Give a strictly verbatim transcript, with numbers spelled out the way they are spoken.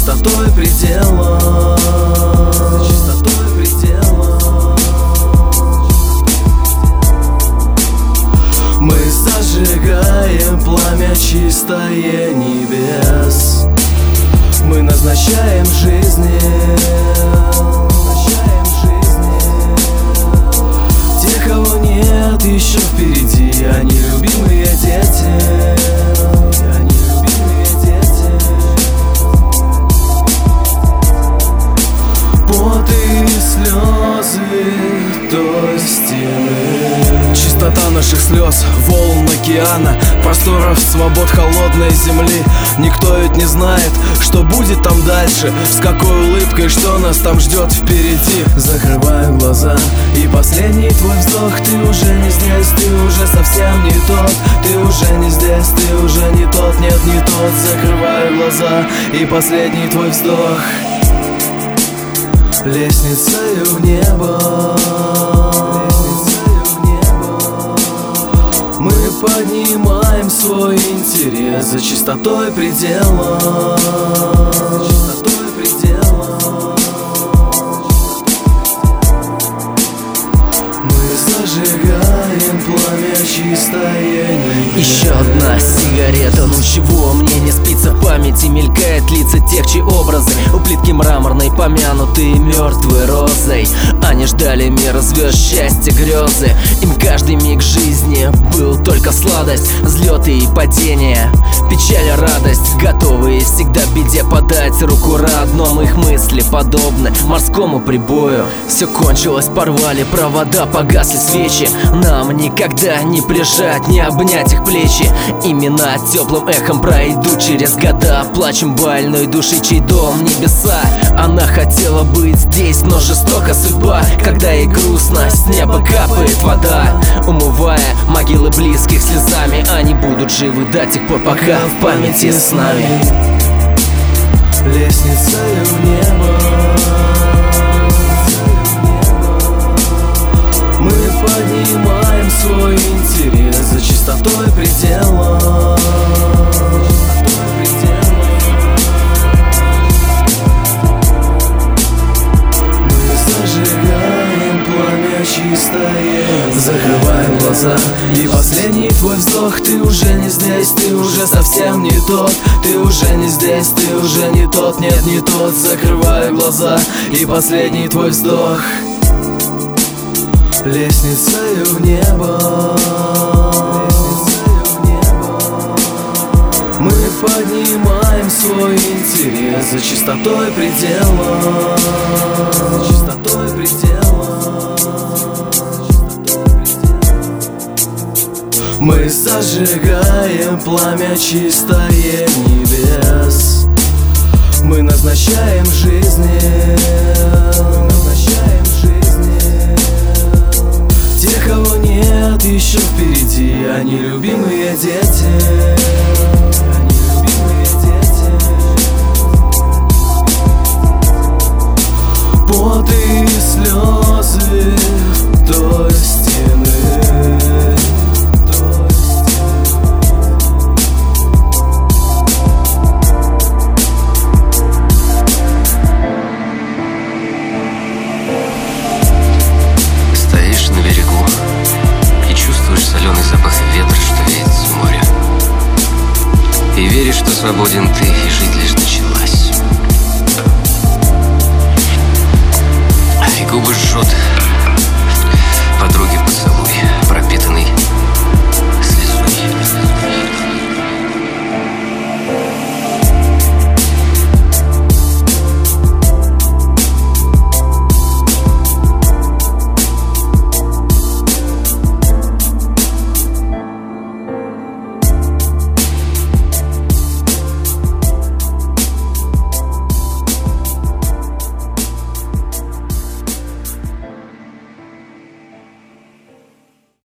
чистотой предела, за чистотой предела. Мы зажигаем пламя чистое небес. Мы назначаем жизни, назначаем жизни тех, кого нет еще впереди. Они любимые дети, они любимые дети. Пот и слезы до стены. Чистота наших слез, волн океана, просторов свобод холодной земли. Никто ведь не знает, что будет там дальше, с какой улыбкой, что нас там ждет впереди. Закрываю глаза, и последний твой вздох. Ты уже не здесь, ты уже совсем не тот. Ты уже не здесь, ты уже не тот, нет, не тот. Закрываю глаза, и последний твой вздох. Лестницею в небо, лестницею в небо. Мы поднимаем свой интерес за чистотой предела, за чистотой предела. Мы зажигаем пламя чистое небес. Еще одна сигарета, ну чего мне не спится, в памяти мелькает лица тех, чьи образы у плитки мраморной помянутые мертвой розой. Они ждали мира звезд, счастья, грезы. Им каждый миг жизни был только сладость, взлеты и падения, печаль и радость, готовые всегда беде подать руку родном. Их мысли подобны морскому прибою. Все кончилось, порвали провода, погасли свечи. Нам никогда не прижать, не обнять их плечи. Имена теплым эхом пройдут через года. Плачем больной души, чей дом небеса. Она хотела быть здесь, но жестока судьба, когда ей грустно, с неба капает вода, умывая могилы близких слезами. Они будут живы до тех пор, пока в памяти с нами. Лестницею в небо, мы поднимаем свой интерес за чистотой предела, чистотой предела. Мы зажигаем пламя чистое. Закрываем глаза, и последний твой вздох. Ты уже не здесь, ты уже совсем не тот. Ты уже не здесь, ты уже не тот, нет, не тот. Закрываю глаза, и последний твой вздох. Лестницею в небо, лестницею в небо. Мы поднимаем свой интерес за чистотой предела, за чистотой предела. Мы зажигаем пламя чистое небес. Мы назначаем жизни, назначаем жизни тех, кого нет еще впереди. Они любимые дети, они любимые дети. Пот и слезы до стены. Соленый запах ветра, что веет с моря. И веришь, что свободен ты, и жить